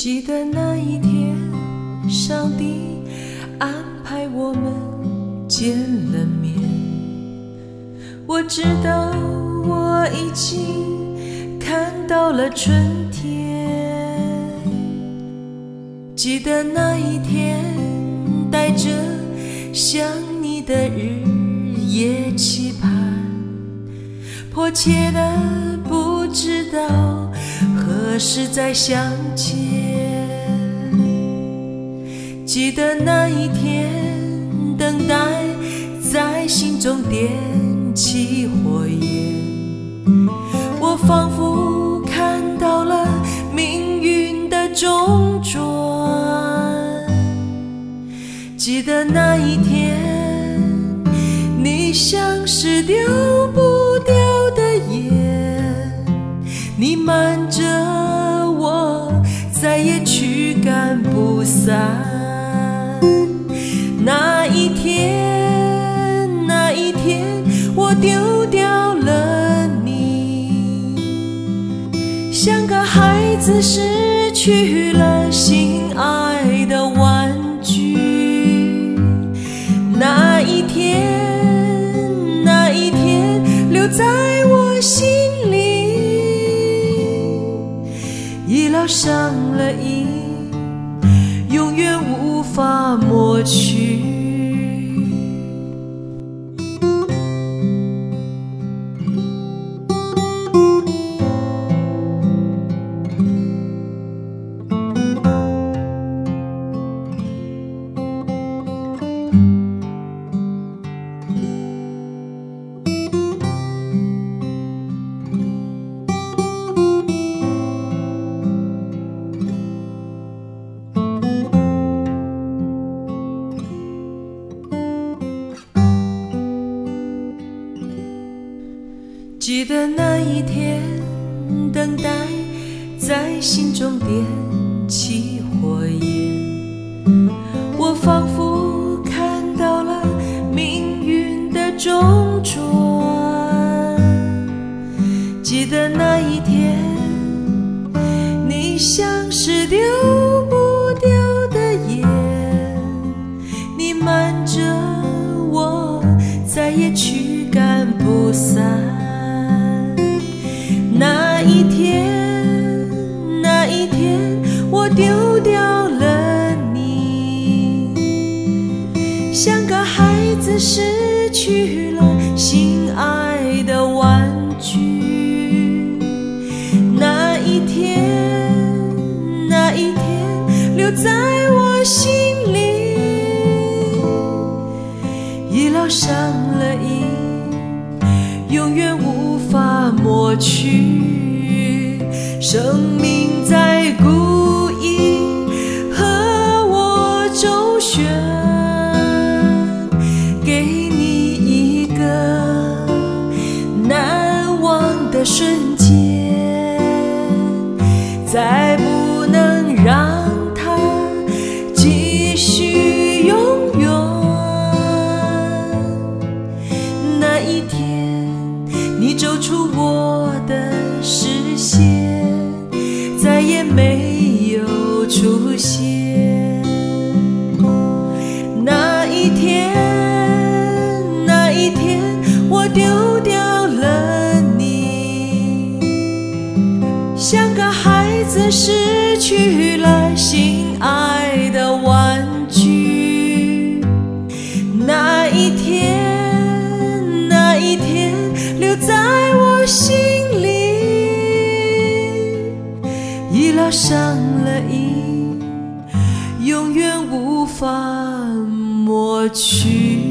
记得那一天，上帝安排我们见了面。我知道我已经看到了春天。记得那一天，带着想你的日夜期盼，迫切的不知道何时再相见。记得那一天，等待在心中点起火焰，我仿佛看到了命运的中转。记得那一天，你像是丢不掉的烟，你瞒着我，再也驱赶不散。那一天，那一天，我丢掉了你，像个孩子失去了心爱的玩具。那一天，那一天，留在我心里，已烙上了印，永远无法抹去。记得那一天，等待在心中点起火焰，我仿佛看到了命运的中转。记得那一天，你像是丢不掉的烟，你瞒着我，再也驱赶不散。那一天，那一天，我丢掉了你，像个孩子失去了心爱的玩具。那一天，那一天，留在我心里，已烙上了印，永远无法抹去。生命在故意和我周旋，给你一个难忘的瞬间，再不能让它继续永远。那一天，你走出我的视线，再也没有出现。那一天，那一天，我丢掉了你，像个孩子失去了心爱的玩具。那一天，那一天，留在我心里，已烙上了印，永远无法抹去。